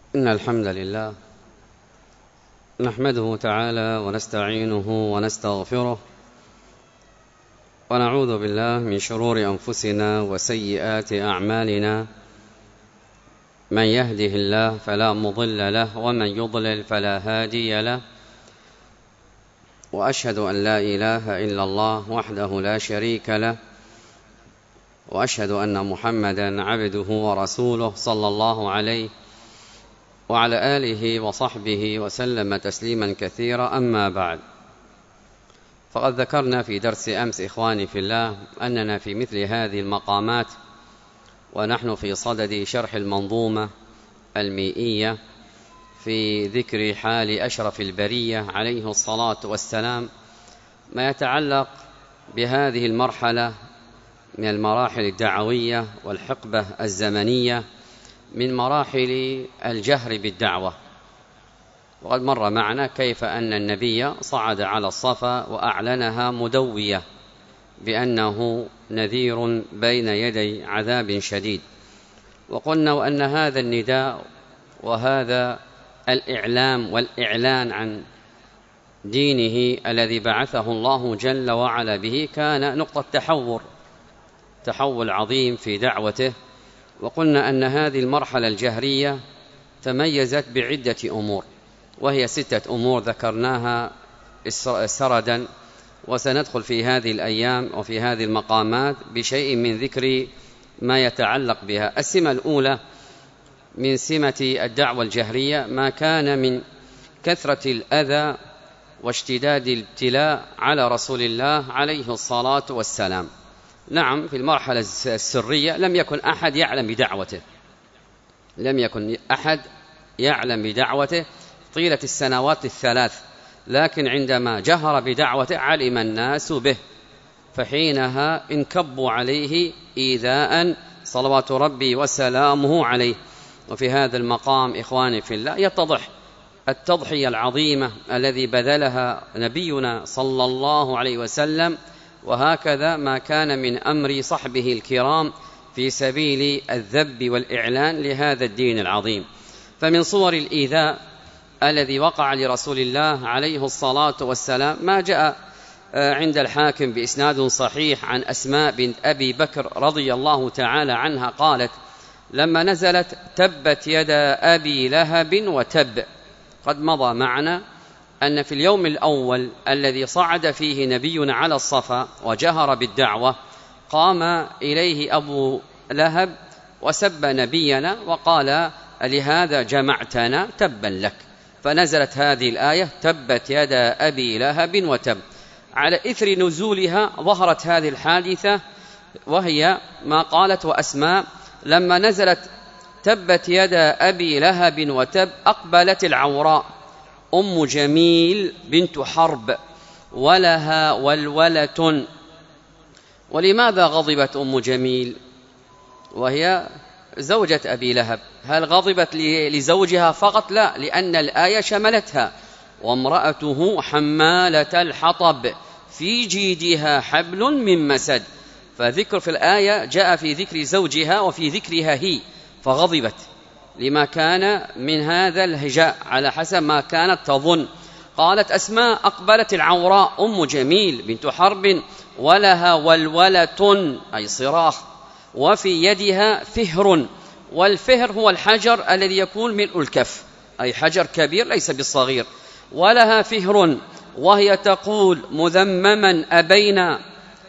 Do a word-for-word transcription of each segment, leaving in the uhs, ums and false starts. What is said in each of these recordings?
إن الحمد لله نحمده تعالى ونستعينه ونستغفره ونعوذ بالله من شرور أنفسنا وسيئات أعمالنا. من يهده الله فلا مضل له ومن يضلل فلا هادي له، وأشهد أن لا إله إلا الله وحده لا شريك له، وأشهد أن محمدا عبده ورسوله صلى الله عليه وعلى آله وصحبه وسلم تسليما كثيرا. أما بعد، فقد ذكرنا في درس أمس إخواني في الله أننا في مثل هذه المقامات ونحن في صدد شرح المنظومة المئية في ذكر حال أشرف البرية عليه الصلاة والسلام، ما يتعلق بهذه المرحلة من المراحل الدعوية والحقبة الزمنية من مراحل الجهر بالدعوة. وقد مر معنا كيف أن النبي صعد على الصفا وأعلنها مدوية بأنه نذير بين يدي عذاب شديد، وقلنا وأن هذا النداء وهذا الإعلام والإعلان عن دينه الذي بعثه الله جل وعلا به كان نقطة تحول تحول عظيم في دعوته. وقلنا أن هذه المرحلة الجهرية تميزت بعدة أمور، وهي ستة أمور ذكرناها سردا، وسندخل في هذه الأيام وفي هذه المقامات بشيء من ذكر ما يتعلق بها. السمة الأولى من سمة الدعوة الجهرية ما كان من كثرة الأذى واشتداد الابتلاء على رسول الله عليه الصلاة والسلام. نعم، في المرحلة السرية لم يكن أحد يعلم بدعوته لم يكن أحد يعلم بدعوته طيلة السنوات الثلاث، لكن عندما جهر بدعوته علم الناس به، فحينها انكبوا عليه إيذاء صلوات ربي وسلامه عليه. وفي هذا المقام إخواني في الله يتضح التضحية العظيمة الذي بذلها نبينا صلى الله عليه وسلم، وهكذا ما كان من أمر صحبه الكرام في سبيل الذب والإعلان لهذا الدين العظيم. فمن صور الإيذاء الذي وقع لرسول الله عليه الصلاة والسلام ما جاء عند الحاكم بإسناد صحيح عن أسماء بنت أبي بكر رضي الله تعالى عنها قالت: لما نزلت تبت يدا أبي لهب وتب. قد مضى معنا أن في اليوم الأول الذي صعد فيه نبينا على الصفا وجهر بالدعوة قام إليه أبو لهب وسب نبينا وقال: لهذا جمعتنا؟ تبا لك. فنزلت هذه الآية: تبت يدا أبي لهب وتب. على إثر نزولها ظهرت هذه الحادثة، وهي ما قالت وأسماء: لما نزلت تبت يدا أبي لهب وتب أقبلت العوراء أم جميل بنت حرب ولها ولولة. ولماذا غضبت أم جميل وهي زوجة أبي لهب؟ هل غضبت لزوجها فقط؟ لا، لأن الآية شملتها: وامرأته حمالة الحطب في جيدها حبل من مسد. فذكر في الآية جاء في ذكر زوجها وفي ذكرها هي، فغضبت لما كان من هذا الهجاء على حسب ما كانت تظن. قالت أسماء: أقبلت العوراء أم جميل بنت حرب ولها ولولة أي صراخ، وفي يدها فهر، والفهر هو الحجر الذي يكون ملء الكف، أي حجر كبير ليس بالصغير. ولها فهر وهي تقول: مذمما أبينا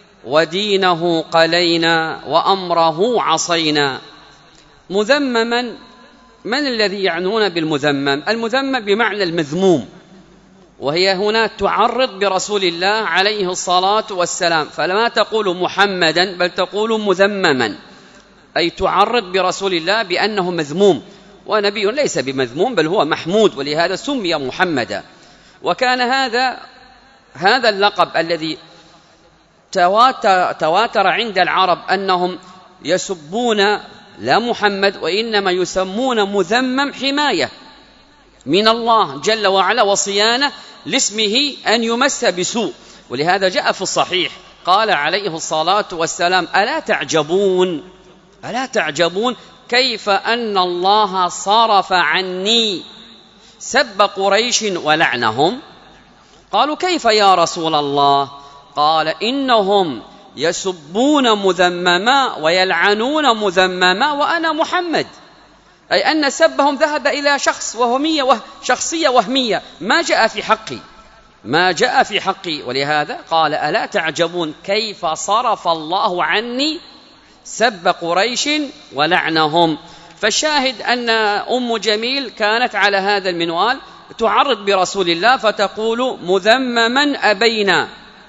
ودينه قلينا وأمره عصينا. مذمما، من الذي يعنون بالمذمم؟ المذمم بمعنى المذموم، وهي هنا تعرض برسول الله عليه الصلاة والسلام، فلما تقول محمدا بل تقول مذمما، أي تعرض برسول الله بأنه مذموم، ونبي ليس بمذموم بل هو محمود، ولهذا سمي محمدا. وكان هذا هذا اللقب الذي تواتر, تواتر عند العرب أنهم يسبون لا محمد وإنما يسمون مذمم حماية من الله جل وعلا وصيانة لاسمه أن يمس بسوء. ولهذا جاء في الصحيح قال عليه الصلاة والسلام: ألا تعجبون ألا تعجبون كيف أن الله صرف عني سب قريش ولعنهم؟ قالوا كيف يا رسول الله؟ قال إنهم يسبون مذمما ويلعنون مذمما وأنا محمد، أي أن سبهم ذهب إلى شخص وهمية وشخصية وهمية ما جاء في حقي ما جاء في حقي ولهذا قال ألا تعجبون كيف صرف الله عني سب قريش ولعنهم. فالشاهد أن أم جميل كانت على هذا المنوال تعرض برسول الله فتقول مذمما أبينا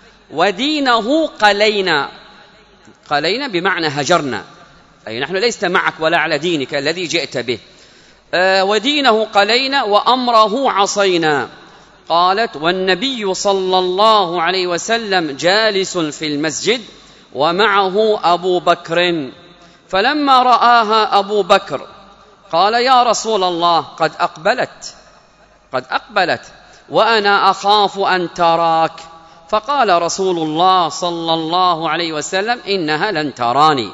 ودينه قلينا. قلينا بمعنى هجرنا، أي نحن ليس معك ولا على دينك الذي جئت به. آه ودينه قلينا وأمره عصينا. قالت والنبي صلى الله عليه وسلم جالس في المسجد ومعه أبو بكر، فلما رآها أبو بكر قال يا رسول الله قد أقبلت قد أقبلت وأنا أخاف أن تراك. فقال رسول الله صلى الله عليه وسلم إنها لن تراني،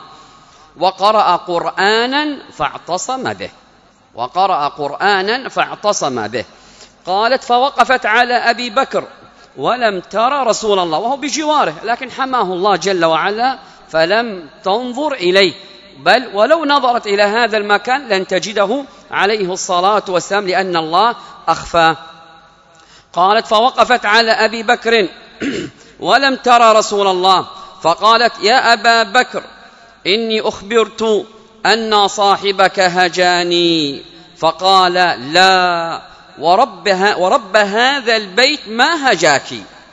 وقرأ قرآنا فاعتصم به وقرأ قرآنا فاعتصم به. قالت فوقفت على أبي بكر ولم ترى رسول الله وهو بجواره، لكن حماه الله جل وعلا فلم تنظر إليه، بل ولو نظرت إلى هذا المكان لن تجده عليه الصلاة والسلام لأن الله أخفاه. قالت فوقفت على أبي بكر ولم ترى رسول الله، فقالت يا أبا بكر إني أخبرت أن صاحبك هجاني. فقال لا ورب, ورب هذا البيت ما هجاك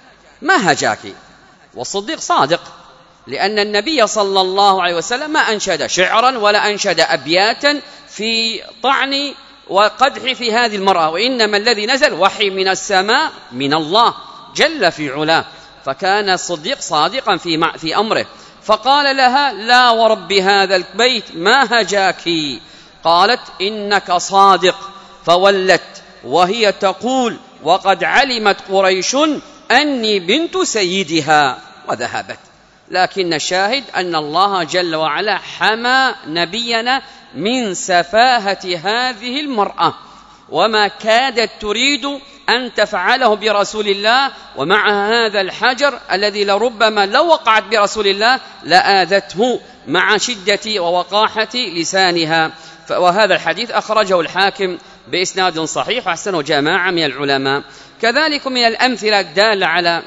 ما هجاك. والصديق صادق، لأن النبي صلى الله عليه وسلم ما أنشد شعرا ولا أنشد أبياتا في طعن وقدح في هذه المرأة، وإنما الذي نزل وحي من السماء من الله جل في علاه. فكان الصديق صادقا في, في أمره. فقال لها لا ورب هذا البيت ما هجاك. قالت إنك صادق. فولت وهي تقول وقد علمت قريش أني بنت سيدها وذهبت. لكن الشاهد أن الله جل وعلا حمى نبينا من سفاهة هذه المرأة، وما كادت تريد أن تفعله برسول الله، ومع هذا الحجر الذي لربما لو وقعت برسول الله لآذته مع شدة ووقاحة لسانها. وهذا الحديث أخرجه الحاكم بإسناد صحيح وحسنه جماعة من العلماء. كذلك من الأمثلة الدالة على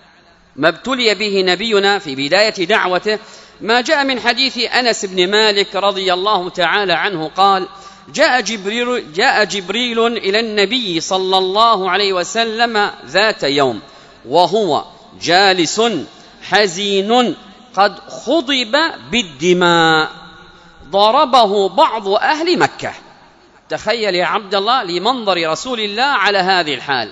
ما ابتلي به نبينا في بداية دعوته ما جاء من حديث أنس بن مالك رضي الله تعالى عنه قال جاء جبريل, جاء جبريل إلى النبي صلى الله عليه وسلم ذات يوم وهو جالس حزين قد خضب بالدماء ضربه بعض أهل مكة. تخيل يا عبد الله لمنظر رسول الله على هذه الحال،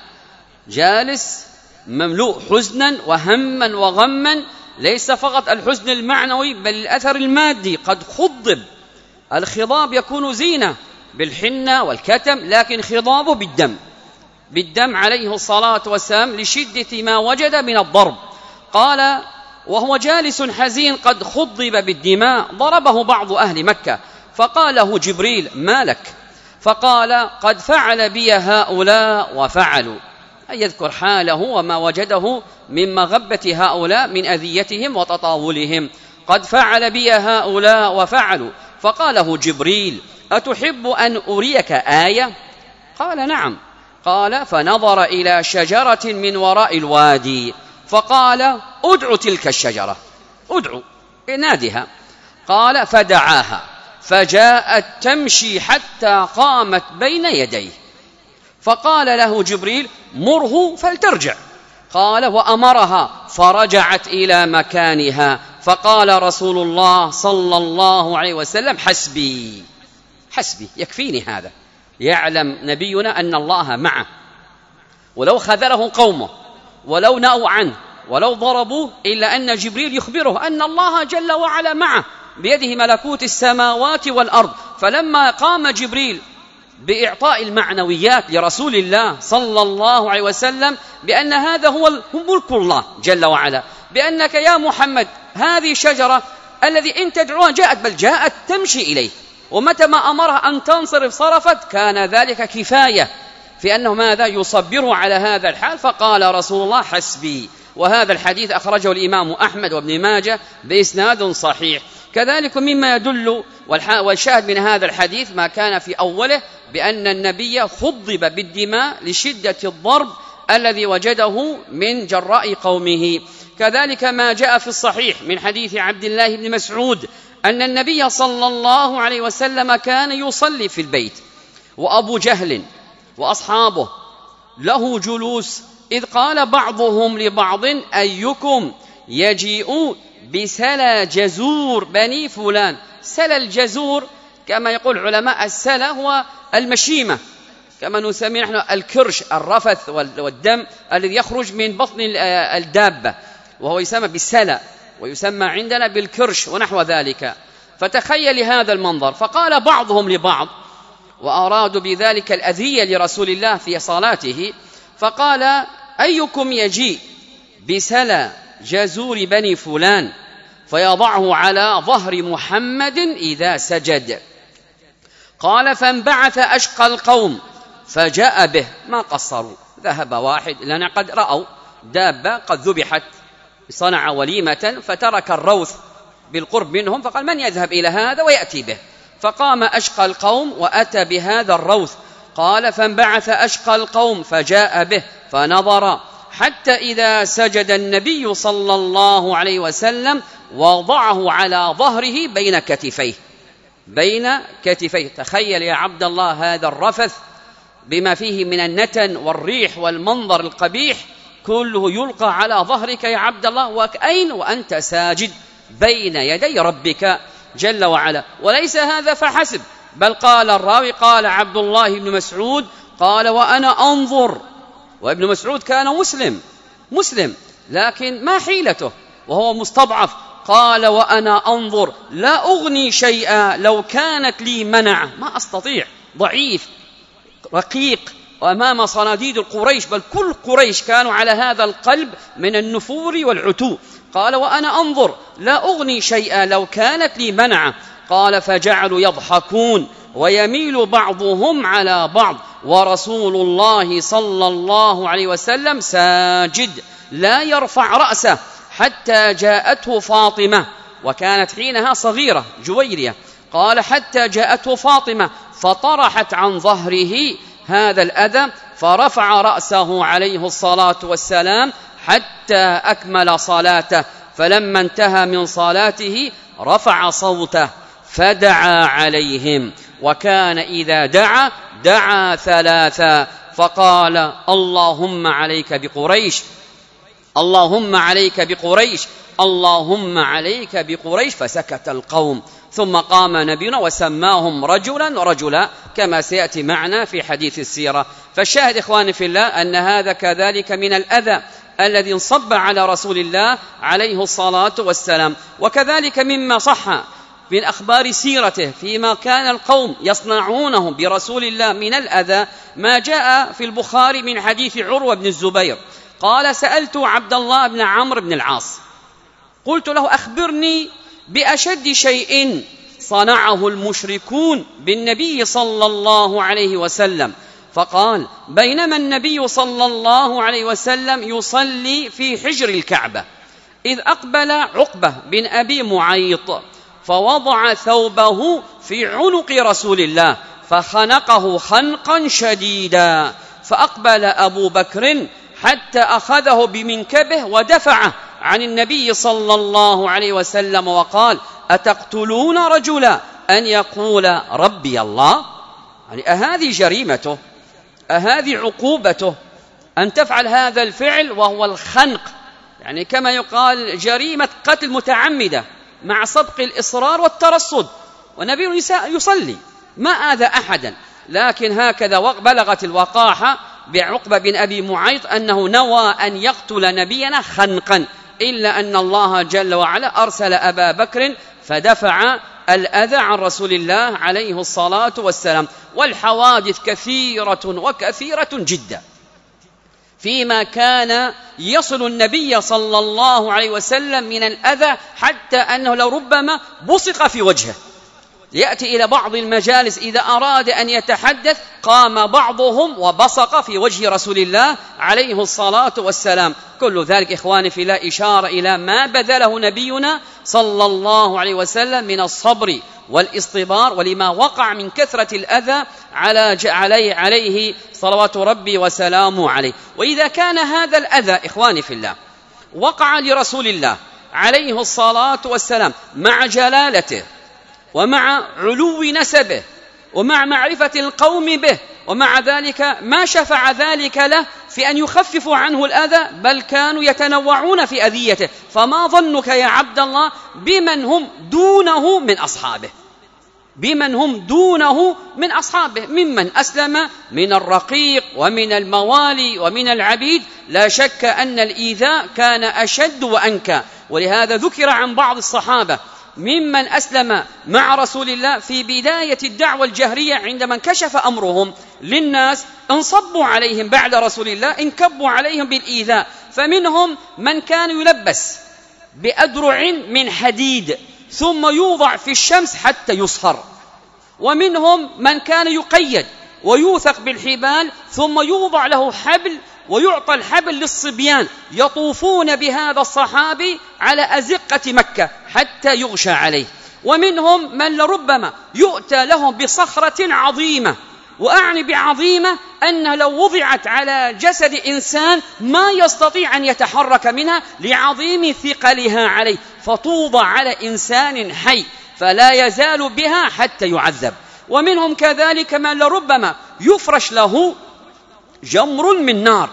جالس مملوء حزنا وهما وغما، ليس فقط الحزن المعنوي بل الأثر المادي، قد خضب. الخضاب يكون زينة بالحنة والكتم، لكن خضابه بالدم بالدم عليه الصلاة والسلام لشدة ما وجد من الضرب. قال وهو جالس حزين قد خضب بالدماء ضربه بعض أهل مكة. فقال له جبريل ما لك؟ فقال قد فعل بي هؤلاء وفعلوا، أي يذكر حاله وما وجده من مغبة هؤلاء من أذيتهم وتطاولهم. قد فعل بي هؤلاء وفعلوا. فقال له جبريل أتحب أن أريك آية؟ قال نعم. قال فنظر إلى شجرة من وراء الوادي فقال أدعو تلك الشجرة، أدعو نادها. قال فدعاها فجاءت تمشي حتى قامت بين يديه. فقال له جبريل مره فلترجع. قال وأمرها فرجعت إلى مكانها. فقال رسول الله صلى الله عليه وسلم حسبي حسبي يكفيني هذا. يعلم نبينا أن الله معه، ولو خذله قومه ولو نأوا عنه ولو ضربوه إلا أن جبريل يخبره أن الله جل وعلا معه بيده ملكوت السماوات والأرض. فلما قام جبريل بإعطاء المعنويات لرسول الله صلى الله عليه وسلم بأن هذا هو ملك الله جل وعلا، بأنك يا محمد هذه شجرة الذي إن تدعوها جاءت، بل جاءت تمشي إليه ومتى ما أمرها أن تنصرف صرفت، كان ذلك كفاية في أنه ماذا يصبره على هذا الحال. فقال رسول الله حسبي. وهذا الحديث أخرجه الإمام أحمد وابن ماجه بإسناد صحيح. كذلك مما يدل والشاهد من هذا الحديث ما كان في أوله بأن النبي خضب بالدماء لشدة الضرب الذي وجده من جراء قومه. كذلك ما جاء في الصحيح من حديث عبد الله بن مسعود أن النبي صلى الله عليه وسلم كان يصلي في البيت وأبو جهل وأصحابه له جلوس، إذ قال بعضهم لبعض أيكم يجيء بسلى جزور بني فلان. سلى الجزور كما يقول علماء السلى هو المشيمة، كما نسميه نحن الكرش، الرفث والدم الذي يخرج من بطن الدابة، وهو يسمى بالسلى ويسمى عندنا بالكرش ونحو ذلك. فتخيل هذا المنظر. فقال بعضهم لبعض وأرادوا بذلك الأذية لرسول الله في صلاته، فقال أيكم يجيء بسلى جزور بني فلان فيضعه على ظهر محمد إذا سجد. قال فانبعث أشقى القوم فجاء به. ما قصروا، ذهب واحد لأن قد رأوا دابة قد ذبحت، صنع وليمة فترك الروث بالقرب منهم، فقال من يذهب إلى هذا ويأتي به. فقام أشقى القوم وأتى بهذا الروث. قال فانبعث أشقى القوم فجاء به فنظر حتى إذا سجد النبي صلى الله عليه وسلم وضعه على ظهره بين كتفيه بين كتفيه. تخيل يا عبد الله هذا الرفث بما فيه من النتن والريح والمنظر القبيح كله يلقى على ظهرك يا عبد الله، وأين وأنت ساجد بين يدي ربك جل وعلا. وليس هذا فحسب، بل قال الراوي قال عبد الله بن مسعود قال وأنا أنظر، وابن مسعود كان مسلم مسلم لكن ما حيلته وهو مستضعف. قال وأنا أنظر لا أغني شيئا لو كانت لي منع، ما أستطيع، ضعيف رقيق وأمام صناديد القريش، بل كل قريش كانوا على هذا القلب من النفور والعتو. قال وأنا أنظر لا أغني شيئا لو كانت لي منع. قال فجعلوا يضحكون ويميل بعضهم على بعض ورسول الله صلى الله عليه وسلم ساجد لا يرفع رأسه حتى جاءته فاطمة، وكانت حينها صغيرة جويرية. قال حتى جاءته فاطمة فطرحت عن ظهره هذا الأذى فرفع رأسه عليه الصلاة والسلام حتى أكمل صلاته. فلما انتهى من صلاته رفع صوته فدعا عليهم، وكان إذا دعا دعا ثلاثا فقال اللهم عليك بقريش، اللهم عليك بقريش، اللهم عليك بقريش. فسكت القوم، ثم قام نبينا وسماهم رجلا رجلا كما سيأتي معنا في حديث السيرة. فالشاهد إخواني في الله أن هذا كذلك من الأذى الذي انصب على رسول الله عليه الصلاة والسلام. وكذلك مما صح من أخبار سيرته فيما كان القوم يصنعونه برسول الله من الأذى ما جاء في البخاري من حديث عروة بن الزبير قال سألت عبد الله بن عمرو بن العاص قلت له أخبرني بأشد شيء صنعه المشركون بالنبي صلى الله عليه وسلم. فقال بينما النبي صلى الله عليه وسلم يصلي في حجر الكعبة إذ أقبل عقبة بن أبي معيط فوضع ثوبه في عنق رسول الله فخنقه خنقا شديدا، فأقبل أبو بكر حتى أخذه بمنكبه ودفعه عن النبي صلى الله عليه وسلم وقال أتقتلون رجلا أن يقول ربي الله؟ يعني أهذه جريمته؟ أهذه عقوبته أن تفعل هذا الفعل وهو الخنق، يعني كما يقال جريمة قتل متعمدة مع سبق الإصرار والترصد، والنبي يصلي ما آذى أحدا. لكن هكذا بلغت الوقاحة بعقبة بن أبي معيط أنه نوى أن يقتل نبينا خنقا، إلا أن الله جل وعلا أرسل أبا بكر فدفع الأذى عن رسول الله عليه الصلاة والسلام. والحوادث كثيرة وكثيرة جدا فيما كان يصل النبي صلى الله عليه وسلم من الأذى، حتى أنه لربما بصق في وجهه، يأتي إلى بعض المجالس إذا أراد أن يتحدث قام بعضهم وبصق في وجه رسول الله عليه الصلاة والسلام. كل ذلك إخواني في الله إشارة إلى ما بذله نبينا صلى الله عليه وسلم من الصبر والاصطبار، ولما وقع من كثرة الأذى على عليه, عليه صلوات ربي وسلامه عليه. وإذا كان هذا الأذى إخواني في الله وقع لرسول الله عليه الصلاة والسلام مع جلالته ومع علو نسبه ومع معرفة القوم به، ومع ذلك ما شفع ذلك له في أن يخففوا عنه الأذى، بل كانوا يتنوعون في أذيته. فما ظنك يا عبد الله بمن هم دونه من أصحابه، بمن هم دونه من أصحابه ممن أسلم من الرقيق ومن الموالي ومن العبيد. لا شك أن الإيذاء كان أشد وأنكى. ولهذا ذكر عن بعض الصحابة ممن أسلم مع رسول الله في بداية الدعوة الجهرية عندما انكشف أمرهم للناس انصبوا عليهم بعد رسول الله، انكبوا عليهم بالإيذاء. فمنهم من كان يلبس بأدرع من حديد ثم يوضع في الشمس حتى يصهر، ومنهم من كان يقيد ويوثق بالحبال ثم يوضع له حبل ويعطى الحبل للصبيان يطوفون بهذا الصحابي على أزقة مكة حتى يغشى عليه. ومنهم من لربما يؤتى لهم بصخرة عظيمة، وأعني بعظيمة أنها لو وضعت على جسد إنسان ما يستطيع أن يتحرك منها لعظيم ثقلها عليه، فتوضع على إنسان حي فلا يزال بها حتى يعذب. ومنهم كذلك من لربما يفرش له جمر من نار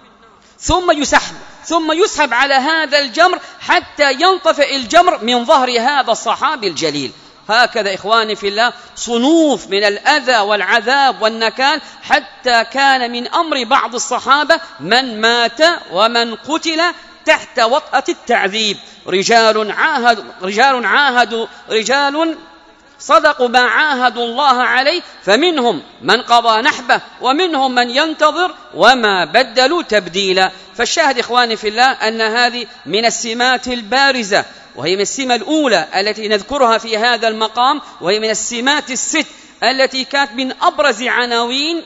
ثم يسحب ثم يسحب على هذا الجمر حتى ينطفئ الجمر من ظهر هذا الصحابي الجليل. هكذا إخواني في الله صنوف من الأذى والعذاب والنكال، حتى كان من أمر بعض الصحابة من مات ومن قتل تحت وطأة التعذيب. رجال عاهدوا رجال عاهدوا رجال صدقوا ما عاهدوا الله عليه، فمنهم من قضى نحبه ومنهم من ينتظر وما بدلوا تبديلا. فالشاهد إخواني في الله أن هذه من السمات البارزة، وهي من السمة الأولى التي نذكرها في هذا المقام، وهي من السمات الست التي كانت من أبرز عناوين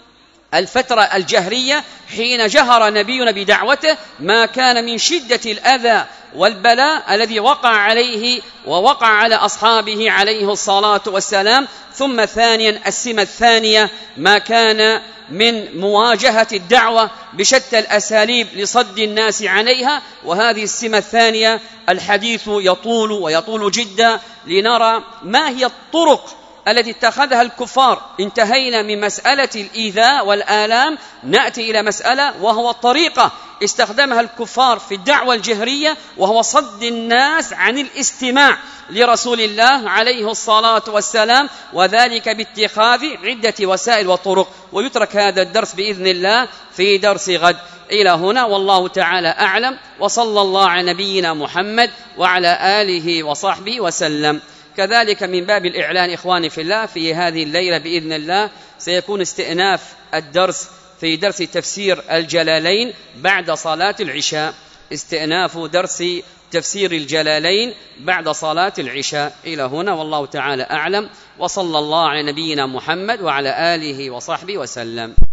الفترة الجهرية حين جهر نبينا بدعوته، ما كان من شدة الأذى والبلاء الذي وقع عليه ووقع على أصحابه عليه الصلاة والسلام. ثم ثانيا السمة الثانية ما كان من مواجهة الدعوة بشتى الأساليب لصد الناس عليها، وهذه السمة الثانية الحديث يطول ويطول جدا لنرى ما هي الطرق التي اتخذها الكفار. انتهينا من مسألة الإيذاء والآلام، نأتي إلى مسألة وهو الطريقة استخدمها الكفار في الدعوة الجهرية، وهو صد الناس عن الاستماع لرسول الله عليه الصلاة والسلام، وذلك باتخاذ عدة وسائل وطرق. ويترك هذا الدرس بإذن الله في درس غد. إلى هنا والله تعالى أعلم، وصلى الله على نبينا محمد وعلى آله وصحبه وسلم. كذلك من باب الإعلان إخواني في الله، في هذه الليلة بإذن الله سيكون استئناف الدرس في درس تفسير الجلالين بعد صلاة العشاء، استئناف درس تفسير الجلالين بعد صلاة العشاء. إلى هنا والله تعالى أعلم، وصلى الله على نبينا محمد وعلى آله وصحبه وسلم.